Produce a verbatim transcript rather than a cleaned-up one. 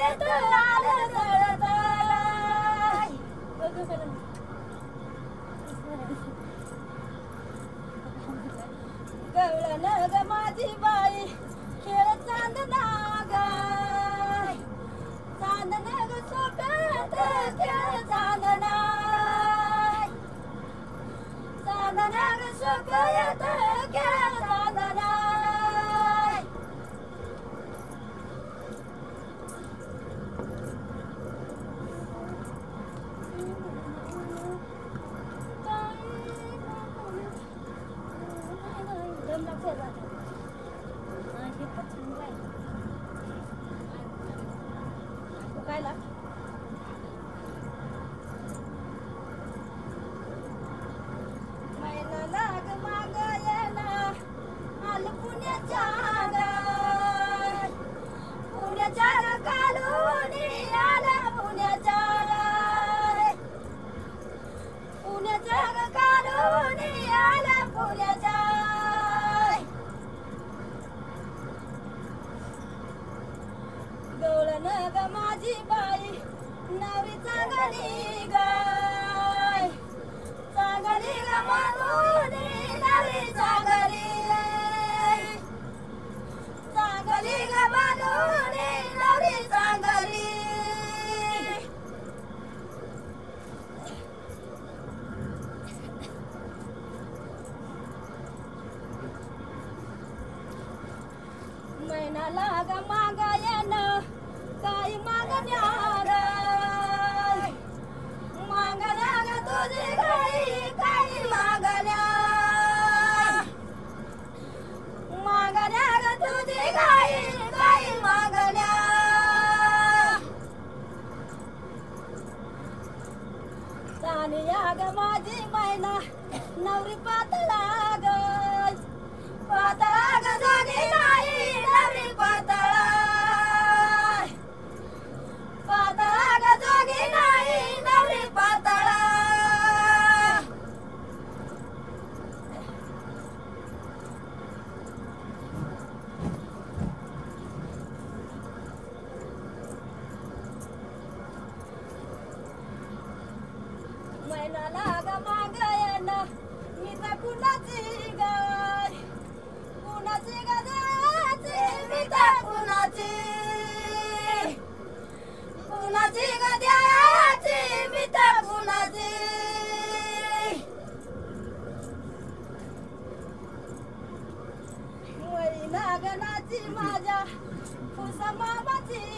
येत आलं जळताय. गवळण ग माझी बाई खेळ चांदणा गाय. चांदण ग सोप्यात खेळ चांदणा. चांदण ग सोप्यात खेळ चांदणा. कायला मैना लाग मागायला आलं पुण्याच्या गाय. पुण्याच्या कालूनी आला पुण्याच्या गाय. पुण्याच्या कालूनी आला पुण्याच्या. गवळण ग माझी बाई नवरी चांगली गाय. चांगली ग म्हणून नवरी चांगली. चांगली ग म्हणून नवरी चांगली. मैना लाग मागायन काही मागण्या गाय. मागण्या ग तुझी गाई काही मागण्या. मागण्या ग तुझी गाई काही मागण्या. तानिया ग माझी मैना नवरी पातळा गाय. पातळा ग जोगी नाही नवरी पातळा. पातळा ग जोगी नाही नवरी पातळा. मैना लाग मागायन मी तर कुणाची गाय. कुणाची ग द्यायची मी तर कुणाची. कुणाची ग द्यायची मी तर कुणाची. वरी नागनाची माझ्या फुसा मामाची